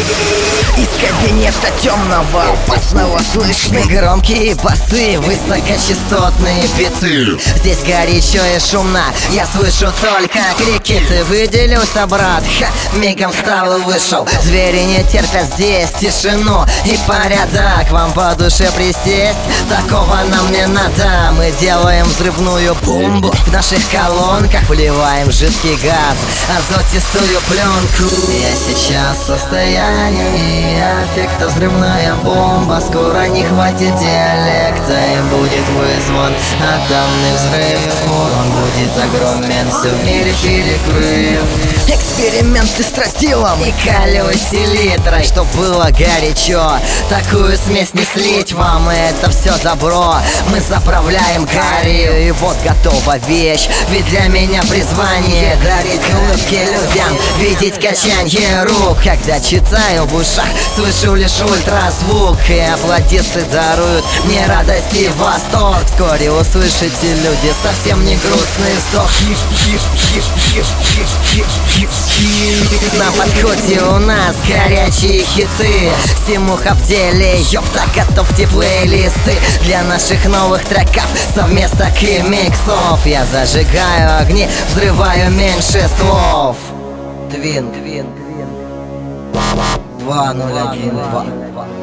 Из кабинета темного опасного слышны громкие басы, высокочастотные биты. Здесь горячо и шумно, я слышу только крики. Ты выделился, брат, мигом встал и вышел. Звери не терпят здесь тишину и порядок. Вам по душе присесть, такого нам не надо. Мы делаем взрывную бомбу в наших колонках, вливаем жидкий газ, азотистую пленку. Я сейчас в состоянии аффекта, взрывная бомба. Скоро не хватит диалекта и будет вызван атомный взрыв. Он будет огромен, все в мире перекрыв. Эксперименты с тротилом и калиоселитрой, чтоб было горячо. Такую смесь не слить вам, и это все добро мы заправляем гарью. И вот готова вещь, ведь для меня призвание дарить улыбки людям, видеть качанье рук. Когда читаю в ушах, слышу лишь ультразвук, и аплодисты даруют мне радость и восторг. Вскоре услышите, люди, совсем не грустный вздох. На подходе у нас горячие хиты, Симуха в деле, ёпта, готовьте плейлисты для наших новых треков, совместок и миксов. Я зажигаю огни, взрываю меньше слов. Твин 201 2.